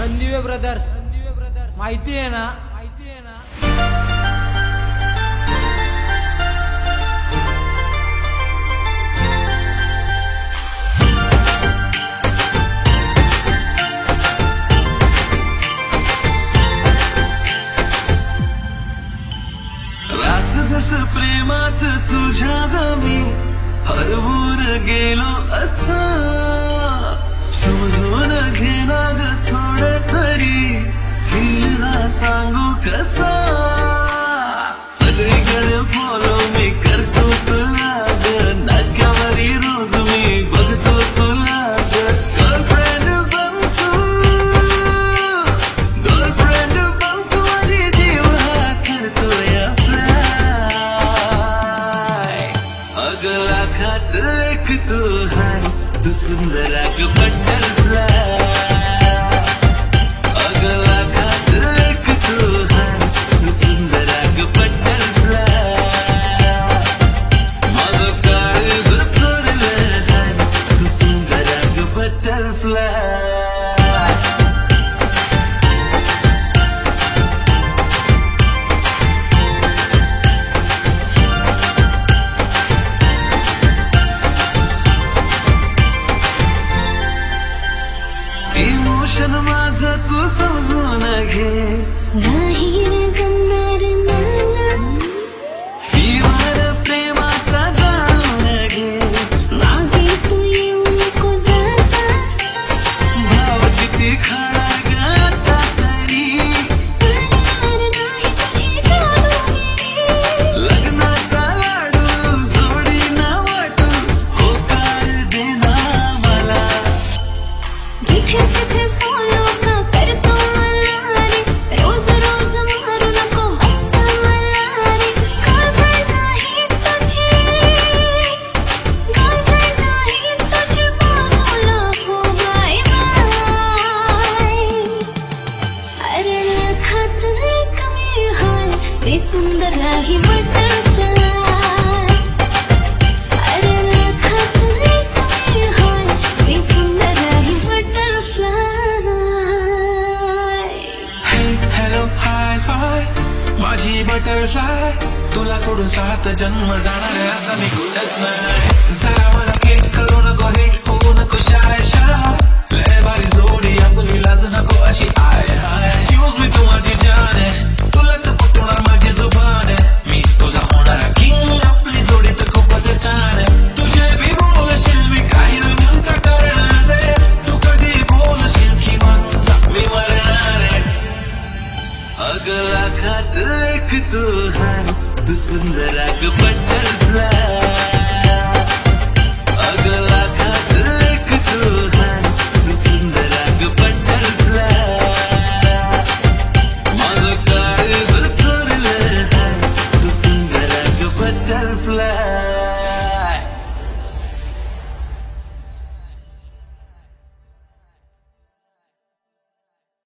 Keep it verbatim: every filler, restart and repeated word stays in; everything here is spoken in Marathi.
रणदिवे ब्रदर्स माहिती आहे ना माहिती आहे ना रात जस प्रेमात तुझ्या गमी हरवून गेलो असा समजून घेना ग थोडं तरी फील ना सांगू कसा सगळीकडे फॉलो मी करतो तुला ग नाक्यावरी रोज मी बघतो तुला ग गर्लफ्रेंड बनतो गर्लफ्रेंड बनतो माझी जीव हा करतो या फ्लाय अगला खात एक तू हाय तू सुंदर अग बटरफ्लाय अगला खात एक तू हाय तू सुंदर अग बटरफ्लाय माझं काळीज थोरलं हाय तू सुंदर अग बटरफ्लाय इमोशन माझं तू समजून घे नाही रे जमणार मला फिवर प्रेमाचा जाणून घे मागे तू येऊ नको जा भाव किती खडा ग आता तरी जाणार नाही तुझी जादू लग्नाचा लाडू जोडी ना वाटू होकार देना मला जिथे तिथे फॉलो का करतो मला रे रोज रोज मारू नको मस्त मला रे गर्लफ्रेंड नाही तुझी गर्लफ्रेंड नाही तुझी बाजूला हो बाय बाय अरे लखात एक मी हाय ते सुंदर आहे बटरफ्लाय अरे लखात एक मी हाय ते सुंदर आहे बटरफ्लाय हॅलो हाय फाय माझी बटरफ्लाय तुला सोडून सात जन्म जाणार आहे आता मी कुठंच नाही जरा मला केक करू नको हिट होऊ नको शाय शाय लय भारी जोडी आपली लाज नको अशी आय हाय एक्सक्यूज मी तू माझी जान आहे तुलाच पटवणार माझी जुबान आहे मी तुझा होणारा किंग आपली जोडी तर खूपच छान आहे तुझे बी बोलशील मी काही न म्हणता करणार आहे तू कधी बोलशील की माझा मी मरणार आहे अगला खात एक तू हाय तू सुंदर अग बटरफ्लाय अगला खात एक तू हाय तू सुंदर अग बटरफ्लाय माझं काळीज थोरलं हाय तू सुंदर अग बटरफ्लाय